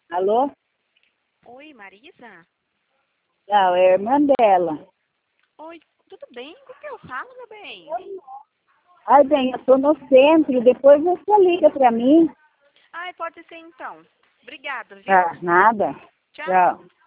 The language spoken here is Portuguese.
Alô? Oi, Marisa? Não, é a irmã dela. Oi, tudo bem? Com que eu falo, meu bem? Ai, bem, eu tô no centro, depois você liga pra mim. Ai, pode ser então. Obrigada, viu? Tá, nada. Tchau. Tchau.